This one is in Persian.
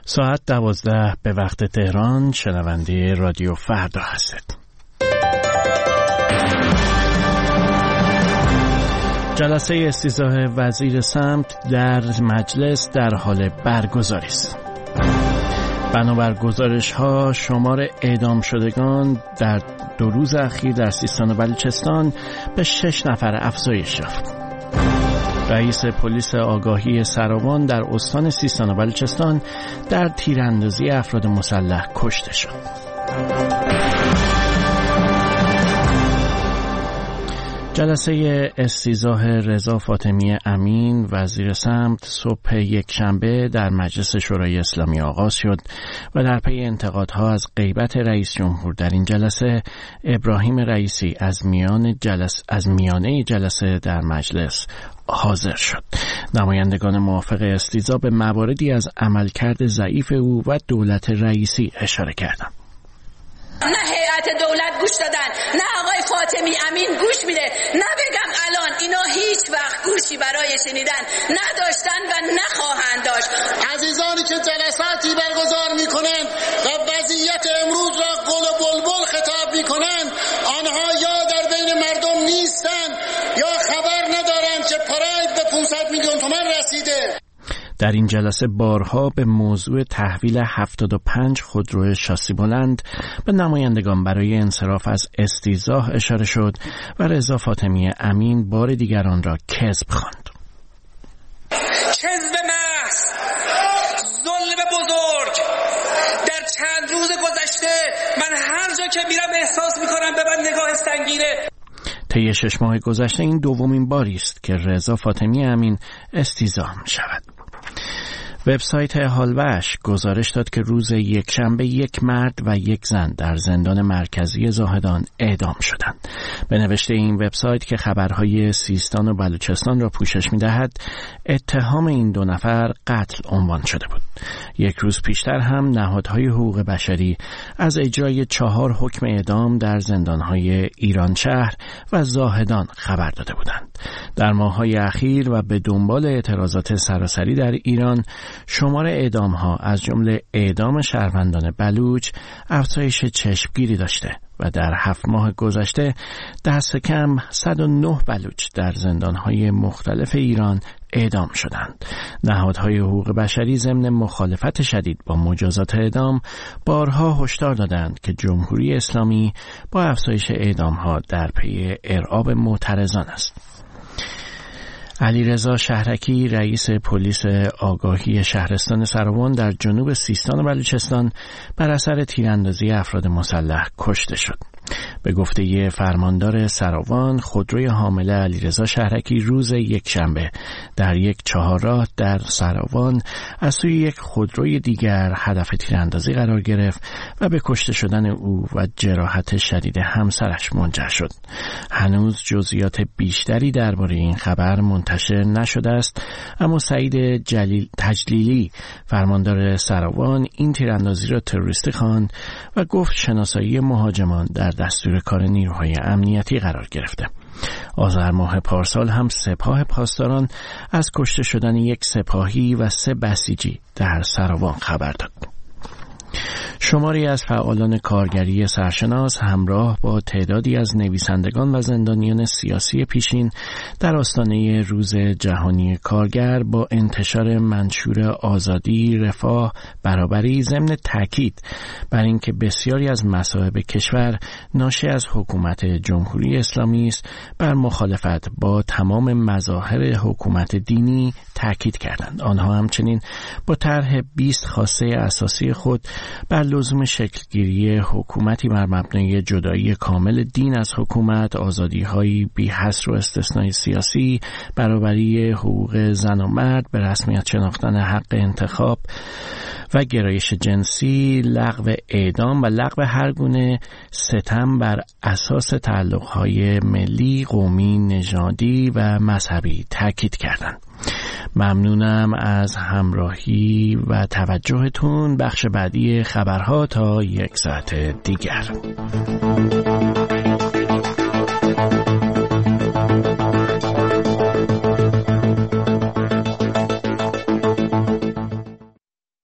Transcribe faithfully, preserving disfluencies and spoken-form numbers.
ساعت دوازده به وقت تهران. شنونده رادیو فردا هستید. جلسه استیضاح وزیر سمت در مجلس در حال برگزاری است. بنابر گزارش ها شمار اعدام شدگان در دو روز اخیر در سیستان و بلوچستان به شش نفر افزایش یافت. رئیس پلیس آگاهی سراوان در استان سیستان و بلوچستان در تیراندازی افراد مسلح کشته شد. جلسه استیضاح رضا فاطمی امین وزیر سمت صبح یکشنبه در مجلس شورای اسلامی آغاز شد و در پی انتقادها از غیبت رئیس جمهور در این جلسه، ابراهیم رئیسی از میان جلسه از میانه جلسه در مجلس حاضر شد. نمایندگان موافق استیضاح به مواردی از عملکرد ضعیف او و دولت رئیسی اشاره کردند. نه هیئت دولت گوش دادن، نه آقای فاطمی امین گوش میده. نه بگم الان اینا هیچ وقت گوشی برای شنیدن نداشتن و نخواهند داشت. عزیزانی که جلساتی برگزار میکنند و وضعیت امروز را گل و بلبل خطاب میکنند، آنها یا در بین مردم نیستند یا خبر ندارند که پراید به پانصد میلیون تومان رسیده. در این جلسه بارها به موضوع تحویل هفتاد و پنج خودرو شاسی بلند به نمایندگان برای انصراف از استیضاح اشاره شد و رضا فاطمی امین بار دیگر آن را کذب خواند. کذب محض، ظلم بزرگ. در چند روز گذشته من هر جا که میرم احساس میکنم به من نگاه سنگینه. طی شش ماه گذشته این دومین باری است که رضا فاطمی امین استیضاح می‌شود. وبسایت حالوش گزارش داد که روز یکشنبه یک مرد و یک زن در زندان مرکزی زاهدان اعدام شدند. به نوشته این وبسایت که خبرهای سیستان و بلوچستان را پوشش می‌دهد، اتهام این دو نفر قتل عنوان شده بود. یک روز پیشتر هم نهادهای حقوق بشری از اجرای چهار حکم اعدام در زندانهای ایران شهر و زاهدان خبر داده بودند. در ماه‌های اخیر و به دنبال اعتراضات سراسری در ایران، شمار اعدام‌ها از جمله اعدام شهروندان بلوچ افزایش چشمگیری داشته و در هفت ماه گذشته دست کم صد و نه بلوچ در زندان‌های مختلف ایران اعدام شدند. نهادهای حقوق بشری ضمن مخالفت شدید با مجازات اعدام بارها هشدار دادند که جمهوری اسلامی با افزایش اعدام‌ها در پی ارعاب معترضان است. علیرضا شهرکی رئیس پلیس آگاهی شهرستان سراوان در جنوب سیستان و بلوچستان بر اثر تیراندازی افراد مسلح کشته شد. به گفته فرماندار سراوان، خودروی حامل علیرضا شهرکی روز یکشنبه در یک چهارراه در سراوان از سوی یک خودروی دیگر هدف تیراندازی قرار گرفت و به کشته شدن او و جراحت شدید همسرش منجر شد. هنوز جزئیات بیشتری درباره این خبر منتشر نشده است، اما سعید جلیل تجلیلی فرماندار سراوان این تیراندازی را تروریستی خواند و گفت شناسایی مهاجمان در دستور کار نیروهای امنیتی قرار گرفته. آذر ماه پارسال هم سپاه پاسداران از کشته شدن یک سپاهی و سه بسیجی در سراوان خبر داد. شماری از فعالان کارگری سرشناس همراه با تعدادی از نویسندگان و زندانیان سیاسی پیشین در آستانه روز جهانی کارگر با انتشار منشور آزادی، رفاه، برابری ضمن تاکید بر اینکه بسیاری از مصائب کشور ناشی از حکومت جمهوری اسلامی است، بر مخالفت با تمام مظاهر حکومت دینی تاکید کردند. آنها همچنین با طرح بیست خواسته اساسی خود بر لزوم شکلگیری حکومتی بر مبنای جدایی کامل دین از حکومت، آزادی‌های بی حصر و استثنای سیاسی، برابری حقوق زن و مرد، به رسمیت شناختن حق انتخاب و گرایش جنسی، لغو اعدام و لغو هر گونه ستم بر اساس تعلق‌های ملی، قومی، نژادی و مذهبی تاکید کردند. ممنونم از همراهی و توجهتون. بخش بعدی خبرها تا یک ساعت دیگر.